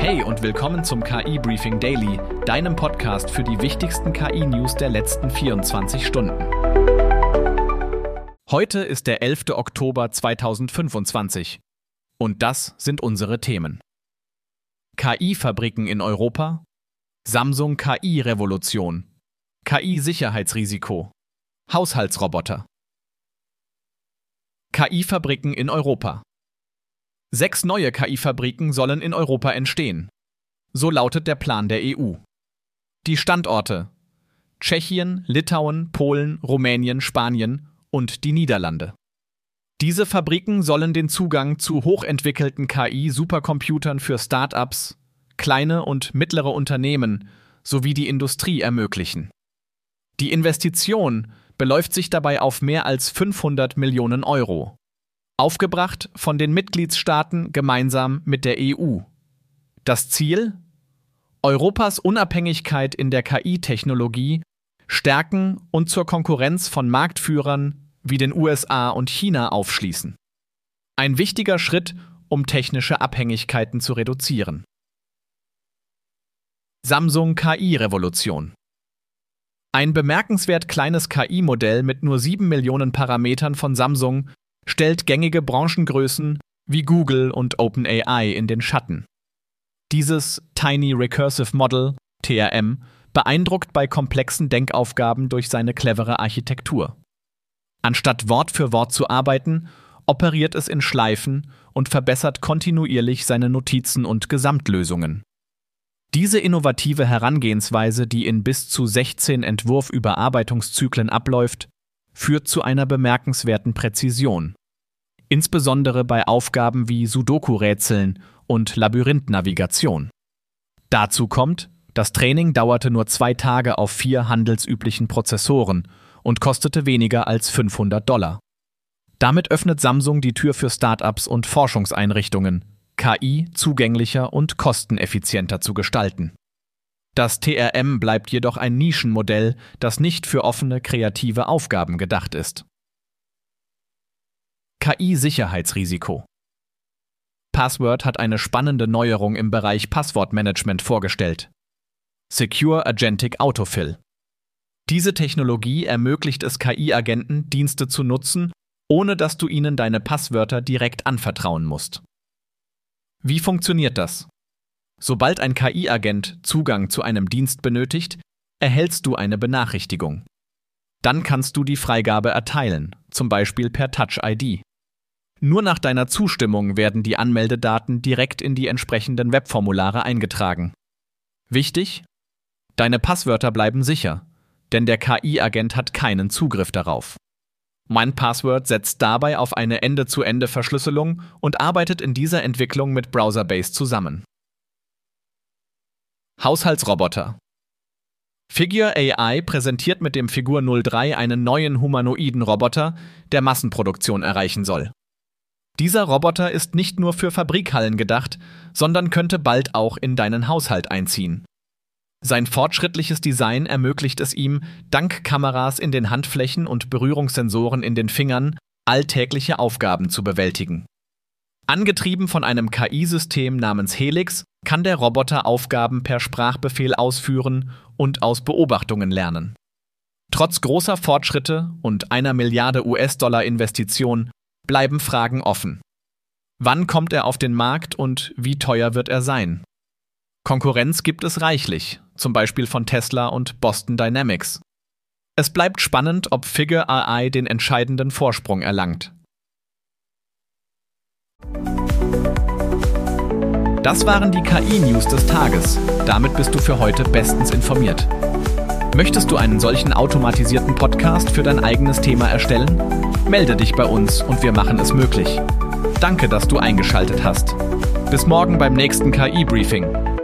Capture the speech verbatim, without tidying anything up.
Hey und willkommen zum K I-Briefing Daily, deinem Podcast für die wichtigsten K I-News der letzten vierundzwanzig Stunden. Heute ist der elfter Oktober zweitausendfünfundzwanzig und das sind unsere Themen. K I-Fabriken in Europa, Samsung K I-Revolution, K I-Sicherheitsrisiko, Haushaltsroboter. K I-Fabriken in Europa. Sechs neue K I-Fabriken sollen in Europa entstehen. So lautet der Plan der E U. Die Standorte: Tschechien, Litauen, Polen, Rumänien, Spanien und die Niederlande. Diese Fabriken sollen den Zugang zu hochentwickelten K I-Supercomputern für Start-ups, kleine und mittlere Unternehmen sowie die Industrie ermöglichen. Die Investition beläuft sich dabei auf mehr als fünfhundert Millionen Euro. Aufgebracht von den Mitgliedstaaten gemeinsam mit der E U. Das Ziel? Europas Unabhängigkeit in der K I-Technologie stärken und zur Konkurrenz von Marktführern wie den U S A und China aufschließen. Ein wichtiger Schritt, um technische Abhängigkeiten zu reduzieren. Samsung K I-Revolution. Ein bemerkenswert kleines K I-Modell mit nur sieben Millionen Parametern von Samsung stellt gängige Branchengrößen wie Google und OpenAI in den Schatten. Dieses Tiny Recursive Model, T R M, beeindruckt bei komplexen Denkaufgaben durch seine clevere Architektur. Anstatt Wort für Wort zu arbeiten, operiert es in Schleifen und verbessert kontinuierlich seine Notizen und Gesamtlösungen. Diese innovative Herangehensweise, die in bis zu sechzehn Entwurfüberarbeitungszyklen abläuft, führt zu einer bemerkenswerten Präzision. Insbesondere bei Aufgaben wie Sudoku-Rätseln und Labyrinth-Navigation. Dazu kommt, das Training dauerte nur zwei Tage auf vier handelsüblichen Prozessoren und kostete weniger als fünfhundert Dollar. Damit öffnet Samsung die Tür für Start-ups und Forschungseinrichtungen, K I zugänglicher und kosteneffizienter zu gestalten. Das T R M bleibt jedoch ein Nischenmodell, das nicht für offene, kreative Aufgaben gedacht ist. K I-Sicherheitsrisiko. Password hat eine spannende Neuerung im Bereich Passwortmanagement vorgestellt. Secure Agentic Autofill. Diese Technologie ermöglicht es K I-Agenten, Dienste zu nutzen, ohne dass du ihnen deine Passwörter direkt anvertrauen musst. Wie funktioniert das? Sobald ein K I-Agent Zugang zu einem Dienst benötigt, erhältst du eine Benachrichtigung. Dann kannst du die Freigabe erteilen, zum Beispiel per Touch I D. Nur nach deiner Zustimmung werden die Anmeldedaten direkt in die entsprechenden Webformulare eingetragen. Wichtig: Deine Passwörter bleiben sicher, denn der K I-Agent hat keinen Zugriff darauf. OnePassword setzt dabei auf eine Ende-zu-Ende-Verschlüsselung und arbeitet in dieser Entwicklung mit Browserbase zusammen. Haushaltsroboter. Figure A I präsentiert mit dem Figur null drei einen neuen humanoiden Roboter, der Massenproduktion erreichen soll. Dieser Roboter ist nicht nur für Fabrikhallen gedacht, sondern könnte bald auch in deinen Haushalt einziehen. Sein fortschrittliches Design ermöglicht es ihm, dank Kameras in den Handflächen und Berührungssensoren in den Fingern, alltägliche Aufgaben zu bewältigen. Angetrieben von einem K I-System namens Helix kann der Roboter Aufgaben per Sprachbefehl ausführen und aus Beobachtungen lernen. Trotz großer Fortschritte und einer Milliarde U S-Dollar Investition bleiben Fragen offen. Wann kommt er auf den Markt und wie teuer wird er sein? Konkurrenz gibt es reichlich, zum Beispiel von Tesla und Boston Dynamics. Es bleibt spannend, ob Figure A I den entscheidenden Vorsprung erlangt. Das waren die K I-News des Tages. Damit bist du für heute bestens informiert. Möchtest du einen solchen automatisierten Podcast für dein eigenes Thema erstellen? Melde dich bei uns und wir machen es möglich. Danke, dass du eingeschaltet hast. Bis morgen beim nächsten K I-Briefing.